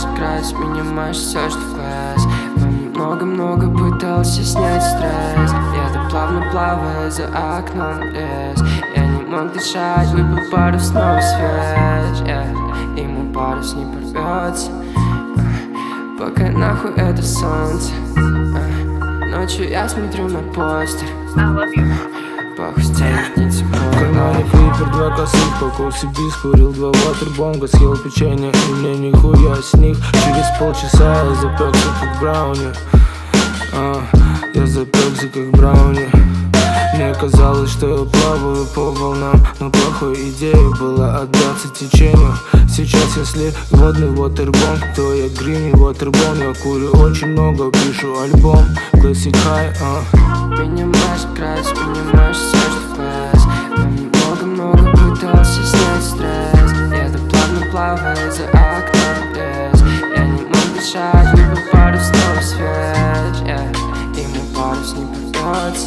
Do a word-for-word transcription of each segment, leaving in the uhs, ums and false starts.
край, сменимаешь все, что в глаз. Много-много пытался снять стресс. Я-то плавно плаваю за окном лес. Я не мог дышать, выпил пару снова свеж, yeah. И мой парус не порвется, uh, пока нахуй это солнце, uh, ночью я смотрю на постер, похуй стянет нити мой. В кармане флиппер, два косых, покурси бис, курил два ватербонга, съел печенье, и мне нихуя с них. Через полчаса я запекся как брауни, а, я запекся как брауни. Мне казалось, что я плаваю по волнам, но плохой идеей была отдаться течению. Сейчас, если водный waterбомb, то я грини waterбомb. Я курю очень много, пишу альбом Classic High, а. Минимаешь край, сменимаешь все, что в глаз. Много-много пытался снять стресс. Я-то плавно плаваю за окном лес. Я не мог дышать, выпил пару снова свеж, yeah. И мой парус не порвется,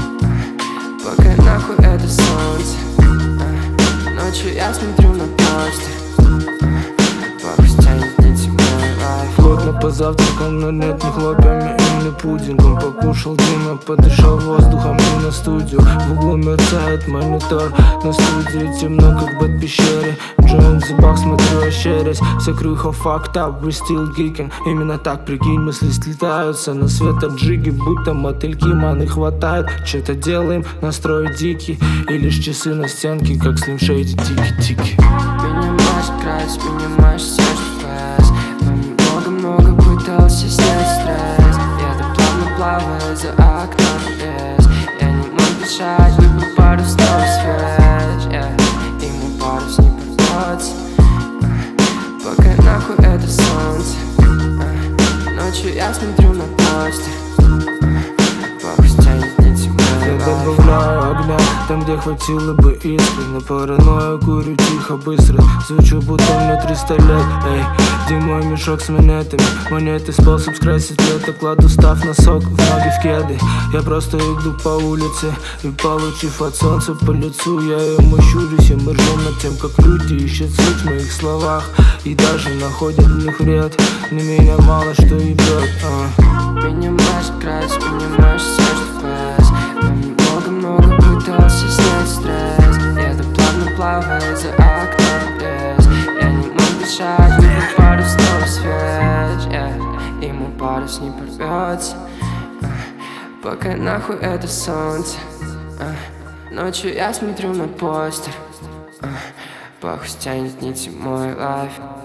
пока нахуй это солнце, uh, ночью я смотрю на постер, uh, похуй стянет нити мой лайф. Плотно позавтракал, но нет ни хлопьями и ни пудингом. Покушал дыма, подышал воздухом и на студию. В углу мерцает монитор, на студии темно, как в пещере. Joint the box, смотрю ощерясь. Вся крыха fucked up, we still geeking. Именно так, прикинь, мысли слетаются на свет от джиги, будто мотыльки, маны хватает. Че-то делаем, настрой дикий, и лишь часы на стенке, как Slim Shady, тики-тики. Минимаешь край, сменимаешь все, что в глаз. Много-много пытался снять стресс. Я-то плавно плаваю за окном лес. Я не мог дышать, выпил пару снова свеж, yeah. И мой парус не порвется, uh, пока нахуй это солнце, uh, ночью я смотрю на постер, uh, похуй стянет нити мой Я лайф. добавляю огня там, где хватило бы искры. На паранойю курю тихо, быстро. Звучу, будто мне триста лет. Эй, где мой мешок с монетами? Монеты способ скрасить лето. Кладу став носок в ноги в кеды. Я просто иду по улице и, получив от солнца по лицу, я ему щурюсь, и мы ржем над тем, как люди ищут суть в моих словах и даже находят в них вред. На меня мало что идет, а. Минимаешь край, сменимаешь все, что в глаз. Много-много пытался снять стресс. Я-то плавно плаваю за окном лес. Я не мог дышать, выпил пару снова свеж, yeah. И мой парус не порвется, uh, пока нахуй это солнце, uh, ночью я смотрю на постер, uh, похуй стянет нити мой лайф.